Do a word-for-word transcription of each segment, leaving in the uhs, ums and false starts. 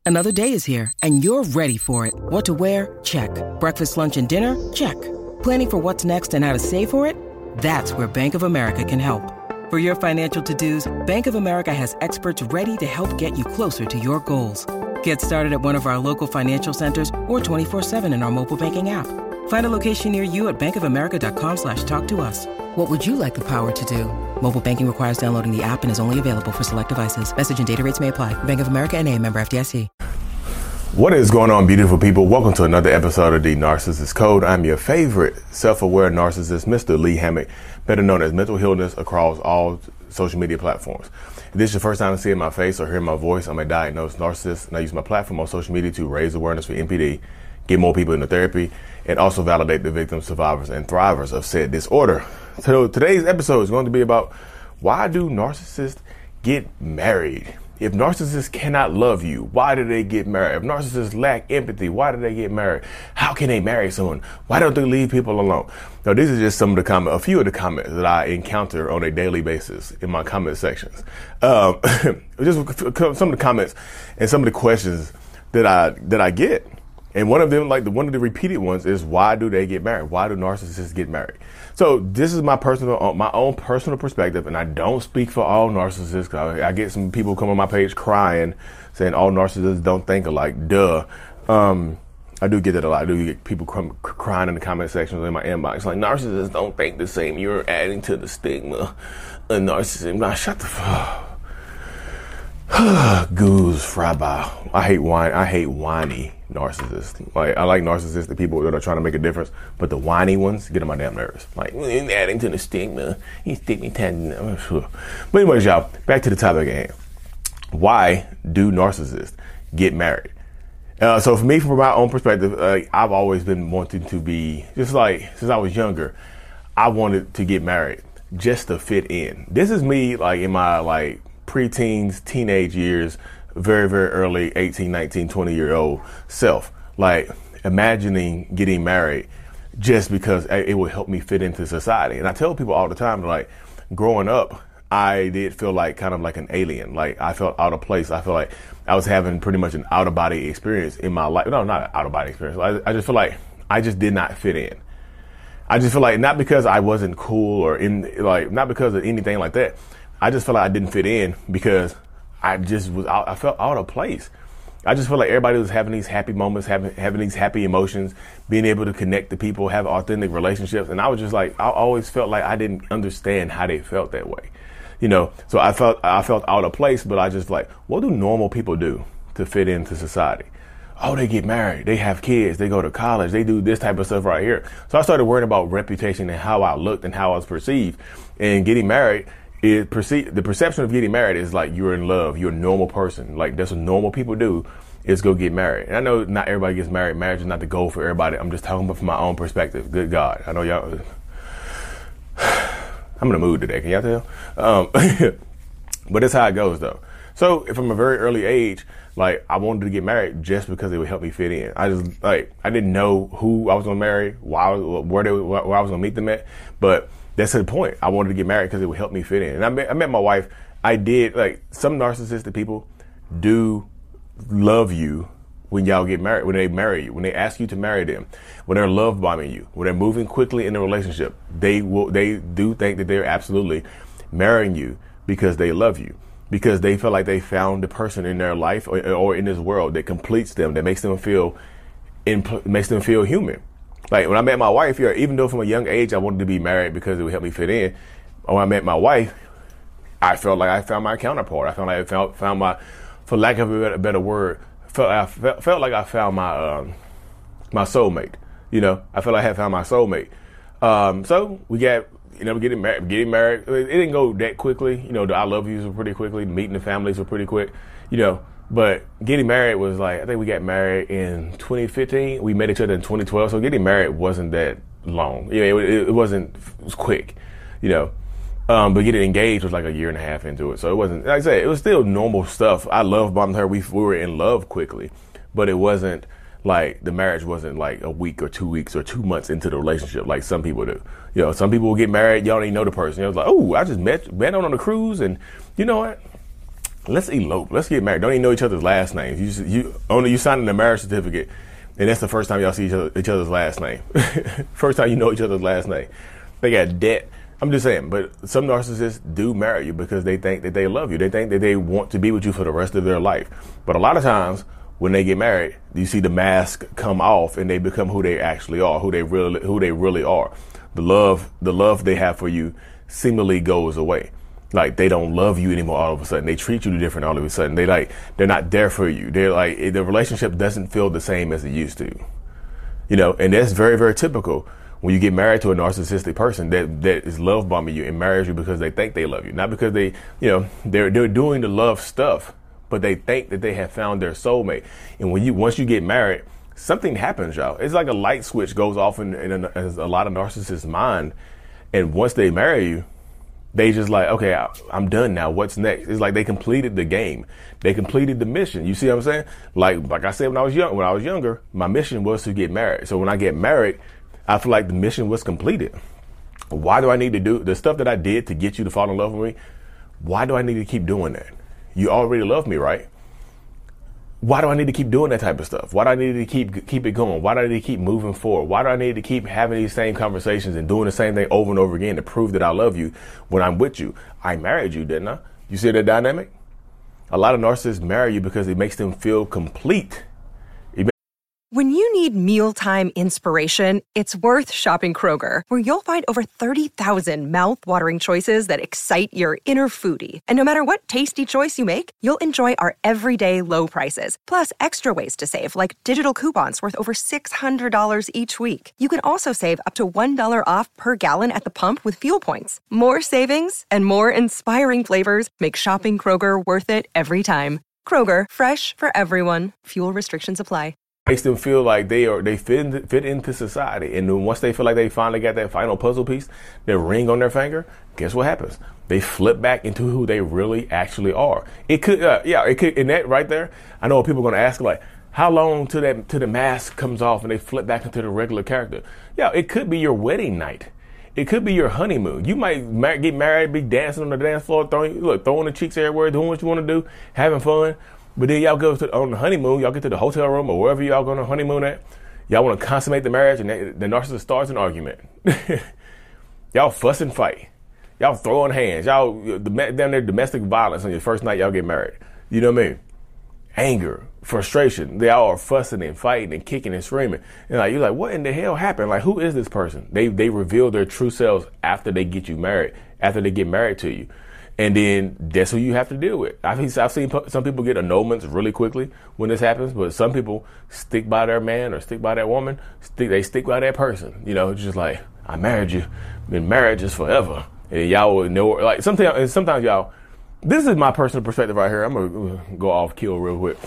Another day is here, and you're ready for it. What to wear? Check. Breakfast, lunch, and dinner? Check. Planning for what's next and how to save for it? That's where Bank of America can help. For your financial to-dos, Bank of America has experts ready to help get you closer to your goals. Get started at one of our local financial centers or twenty-four seven in our mobile banking app. Find a location near you at bankofamerica.com slash talk to us. What would you like the power to do? Mobile banking requires downloading the app and is only available for select devices. Message and data rates may apply. Bank of America N A, member F D I C. What is going on, beautiful people? Welcome to another episode of The Narcissist Code. I'm your favorite self-aware narcissist, Mister Lee Hammock, better known as Mental Healness across all social media platforms. If this is your first time seeing my face or hearing my voice, I'm a diagnosed narcissist, and I use my platform on social media to raise awareness for N P D, get more people into therapy, and also validate the victims, survivors, and thrivers of said disorder. So today's episode is going to be about why do narcissists get married? If narcissists cannot love you, why do they get married? If narcissists lack empathy, why do they get married? How can they marry someone? Why don't they leave people alone? Now, these are just some of the comment, a few of the comments that I encounter on a daily basis in my comment sections. Um, just some of the comments and some of the questions that I that I get. And one of them, like the one of the repeated ones, is why do they get married? Why do narcissists get married? So this is my personal, my own personal perspective, and I don't speak for all narcissists. I, I get some people come on my page crying, saying all narcissists don't think alike. Duh. Um, I do get that a lot. I do get people come crying in the comment sections in my inbox, like narcissists don't think the same. You're adding to the stigma of narcissism. Nah, shut the fuck. Goose frybow. I hate whine. I hate whiny narcissists. Like I like narcissists, the people that are trying to make a difference, but the whiny ones get on my damn nerves. Like adding to the stigma. You stigma. But anyways, y'all, back to the topic at hand. Why do narcissists get married? Uh, so for me, from my own perspective, uh, I've always been wanting to be just like since I was younger. I wanted to get married just to fit in. This is me, like in my like. Pre-teens, teenage years, very, very early eighteen, nineteen, twenty year old self, like imagining getting married just because it would help me fit into society. And I tell people all the time, like growing up, I did feel like kind of like an alien. Like I felt out of place. I feel like I was having pretty much an out of body experience in my life. No, not an out of body experience. I, I just feel like I just did not fit in. I just feel like not because I wasn't cool or in like, not because of anything like that. I just felt like I didn't fit in because I just was out, I felt out of place. I just felt like everybody was having these happy moments, having, having these happy emotions, being able to connect to people, have authentic relationships. And I was just like, I always felt like I didn't understand how they felt that way. You know, so I felt, I felt out of place, but I just like, what do normal people do to fit into society? Oh, they get married, they have kids, they go to college, they do this type of stuff right here. So I started worrying about reputation and how I looked and how I was perceived. And getting married, It perce- the perception of getting married is like you're in love, you're a normal person. Like that's what normal people do is go get married. And I know not everybody gets married. Marriage is not the goal for everybody. I'm just talking about from my own perspective. Good God. I know y'all, I'm in a mood today. Can y'all tell? Um, but that's how it goes though. So from a very early age, like I wanted to get married just because it would help me fit in. I just like, I didn't know who I was going to marry, why, where, they, where I was going to meet them at, but that's the point. I wanted to get married because it would help me fit in. And I met, I met my wife. I did, like, some narcissistic people do love you when y'all get married, when they marry you, when they ask you to marry them, when they're love bombing you, when they're moving quickly in a relationship. They will, they do think that they're absolutely marrying you because they love you, because they feel like they found the person in their life or, or in this world that completes them, that makes them feel, in, makes them feel human. Like when I met my wife, yeah, even though from a young age I wanted to be married because it would help me fit in, when I met my wife, I felt like I found my counterpart. I felt like I found, found my, for lack of a better, better word, felt I felt, felt like I found my um, my soulmate. You know, I felt like I had found my soulmate. Um, so we got, you know, getting married. Getting married, it didn't go that quickly. You know, the I love yous were pretty quickly. Meeting the families were pretty quick. You know. But getting married was like, I think we got married in twenty fifteen. We met each other in twenty twelve. So getting married wasn't that long. You know, it, it wasn't, it was quick, you know. Um, but getting engaged was like a year and a half into it. So it wasn't, like I said, it was still normal stuff. I love bombed her. We, we were in love quickly, but it wasn't like the marriage wasn't like a week or two weeks or two months into the relationship like some people do. You know, some people will get married, y'all don't even know the person. It was like, oh, I just met, met on on a cruise and you know what? let's elope. Let's get married. Don't even know each other's last names. You, just, you only you signing a marriage certificate, and that's the first time y'all see each, other, each other's last name. First time you know each other's last name. They got debt. I'm just saying, but some narcissists do marry you because they think that they love you. They think that they want to be with you for the rest of their life. But a lot of times when they get married, you see the mask come off and they become who they actually are, who they really, who they really are. The love, the love they have for you seemingly goes away. Like they don't love you anymore all of a sudden. They treat you different all of a sudden. They like, they're not there for you. They're like, the relationship doesn't feel the same as it used to, you know, and that's very, very typical. When you get married to a narcissistic person that, that is love bombing you and marries you because they think they love you, not because they, you know, they're, they're doing the love stuff, but they think that they have found their soulmate. And when you, once you get married, something happens, y'all. It's like a light switch goes off in, in a, in a lot of narcissists' mind. And once they marry you, they just like, okay, I, I'm done now. What's next? It's like they completed the game. They completed the mission. You see what I'm saying? Like, like I said, when I was young, when I was younger, my mission was to get married. So when I get married, I feel like the mission was completed. Why do I need to do the stuff that I did to get you to fall in love with me? Why do I need to keep doing that? You already love me, right? Why do I need to keep doing that type of stuff? Why do I need to keep keep it going? Why do I need to keep moving forward? Why do I need to keep having these same conversations and doing the same thing over and over again to prove that I love you when I'm with you? I married you, didn't I? You see that dynamic? A lot of narcissists marry you because it makes them feel complete. When you need mealtime inspiration, it's worth shopping Kroger, where you'll find over thirty thousand mouth-watering choices that excite your inner foodie. And no matter what tasty choice you make, you'll enjoy our everyday low prices, plus extra ways to save, like digital coupons worth over six hundred dollars each week. You can also save up to one dollar off per gallon at the pump with fuel points. More savings and more inspiring flavors make shopping Kroger worth it every time. Kroger, fresh for everyone. Fuel restrictions apply. Makes them feel like they are they fit in, fit into society, and then once they feel like they finally got that final puzzle piece, their ring on their finger, guess what happens? They flip back into who they really actually are. It could, uh, yeah, it could. In that right there, I know people are going to ask like, how long till that till the mask comes off and they flip back into the regular character? Yeah, it could be your wedding night. It could be your honeymoon. You might mar- get married, be dancing on the dance floor, throwing look, throwing the cheeks everywhere, doing what you want to do, having fun. But then y'all go to, on the honeymoon, y'all get to the hotel room or wherever y'all going on honeymoon at. Y'all want to consummate the marriage, and they, the narcissist starts an argument. Y'all fuss and fight. Y'all throwing hands. Y'all down there domestic violence on your first night y'all get married. You know what I mean? Anger, frustration. They all are fussing and fighting and kicking and screaming. And like you're like, what in the hell happened? Like, who is this person? They they reveal their true selves after they get you married, after they get married to you. And then that's who you have to deal with. I've, I've seen some people get annulments really quickly when this happens, but some people stick by their man or stick by that woman. Stick, they stick by that person. You know, it's just like, I married you. Been married just forever. And y'all will know, like sometimes, sometimes y'all, this is my personal perspective right here. I'm going to go off kill real quick.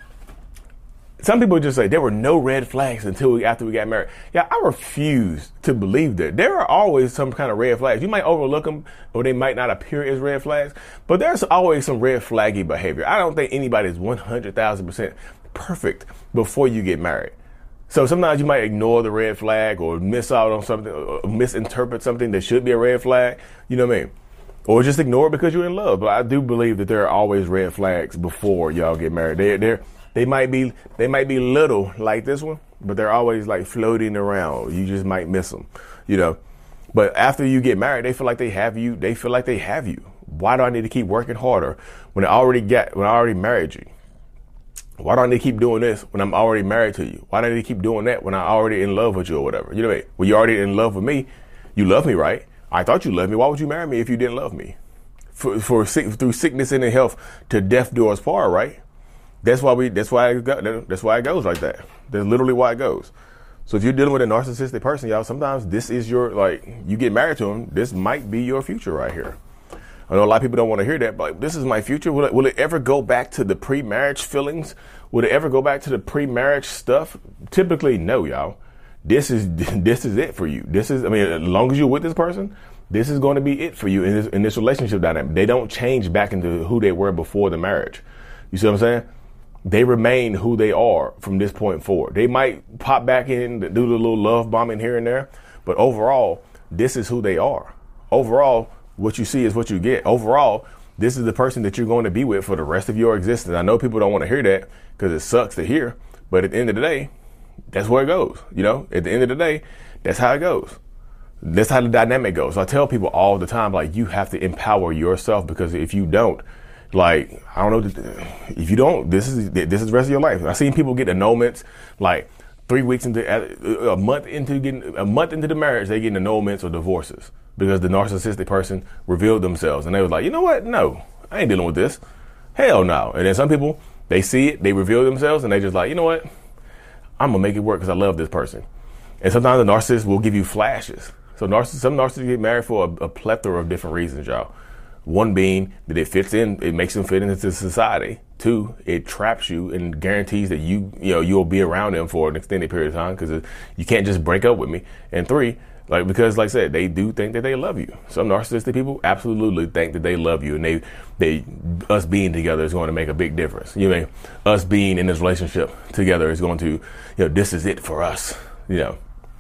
Some people just say there were no red flags until we, after we got married. Yeah, I refuse to believe that. There are always some kind of red flags. You might overlook them or they might not appear as red flags, but there's always some red flaggy behavior. I don't think anybody is one hundred thousand percent perfect before you get married. So sometimes you might ignore the red flag or miss out on something or misinterpret something that should be a red flag. You know what I mean? Or just ignore it because you're in love. But I do believe that there are always red flags before y'all get married. They're, they're, They might be they might be little like this one, but they're always like floating around. You just might miss them, you know. But after you get married, they feel like they have you. They feel like they have you. Why do I need to keep working harder when I already get when I already married you? Why do I need to keep doing this when I'm already married to you? Why do I need to keep doing that when I'm already in love with you or whatever? You know, what I mean? When you're already in love with me, you love me, right? I thought you loved me. Why would you marry me if you didn't love me? For, for through sickness and in health to death do us part, right? That's why we. That's why it go, that's why it goes like that. That's literally why it goes. So if you're dealing with a narcissistic person, y'all, sometimes this is your like. You get married to him. This might be your future right here. I know a lot of people don't want to hear that, but like, this is my future. Will it, will it ever go back to the pre-marriage feelings? Will it ever go back to the pre-marriage stuff? Typically, no, y'all. This is this is it for you. This is. I mean, as long as you're with this person, this is going to be it for you in this in this relationship dynamic. They don't change back into who they were before the marriage. You see what I'm saying? They remain who they are from this point forward. They might pop back in, do the little love bombing here and there, but overall, this is who they are. Overall, what you see is what you get. Overall, this is the person that you're going to be with for the rest of your existence. I know people don't want to hear that because it sucks to hear, but at the end of the day, that's where it goes. You know, at the end of the day, that's how it goes. That's how the dynamic goes. So I tell people all the time, like, you have to empower yourself, because if you don't, like, I don't know, if you don't, this is this is the rest of your life. I've seen people get annulments, like three weeks into a month into getting a month into the marriage, they get annulments or divorces because the narcissistic person revealed themselves, and they was like, you know what? No, I ain't dealing with this. Hell no. And then some people, they see it, they reveal themselves, and they just like, you know what? I'm gonna make it work because I love this person. And sometimes the narcissist will give you flashes. So narcissists, some narcissists get married for a, a plethora of different reasons, y'all. One being that it fits in, it makes them fit into society. Two, it traps you and guarantees that you, you know, you'll be around them for an extended period of time because you can't just break up with me. And three, like, because like I said, they do think that they love you. Some narcissistic people absolutely think that they love you, and they, they, us being together is going to make a big difference. You know, us being in this relationship together is going to, you know, this is it for us, you know.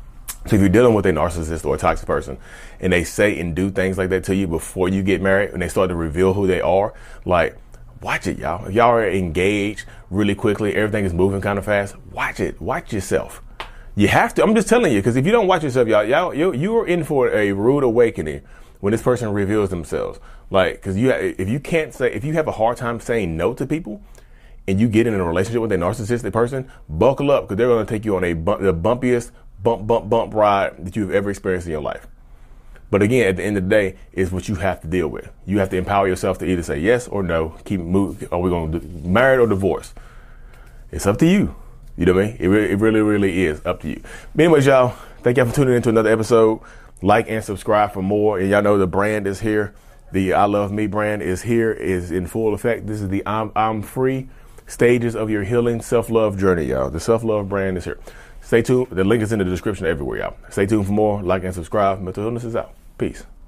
So if you're dealing with a narcissist or a toxic person and they say and do things like that to you before you get married, and they start to reveal who they are, like, watch it, y'all. If y'all are engaged really quickly, everything is moving kind of fast, watch it. Watch yourself. You have to. I'm just telling you, because if you don't watch yourself, y'all, y'all you, you are in for a rude awakening when this person reveals themselves. Like, because you, if you can't say, if you have a hard time saying no to people, and you get in a relationship with a narcissistic person, buckle up, because they're going to take you on a bump, the bumpiest bump, bump, bump ride that you've ever experienced in your life. But again, at the end of the day, it's what you have to deal with. You have to empower yourself to either say yes or no, keep moving. Are we going to do married or divorce? It's up to you. You know what I mean? It really, it really, really is up to you. But anyways, y'all, thank y'all for tuning into another episode. Like and subscribe for more. And y'all know the brand is here. The I Love Me brand is here, is in full effect. This is the I'm, I'm Free stages of your healing self-love journey, y'all. The self-love brand is here. Stay tuned. The link is in the description everywhere, y'all. Stay tuned for more. Like and subscribe. Mental Illness is out. Peace.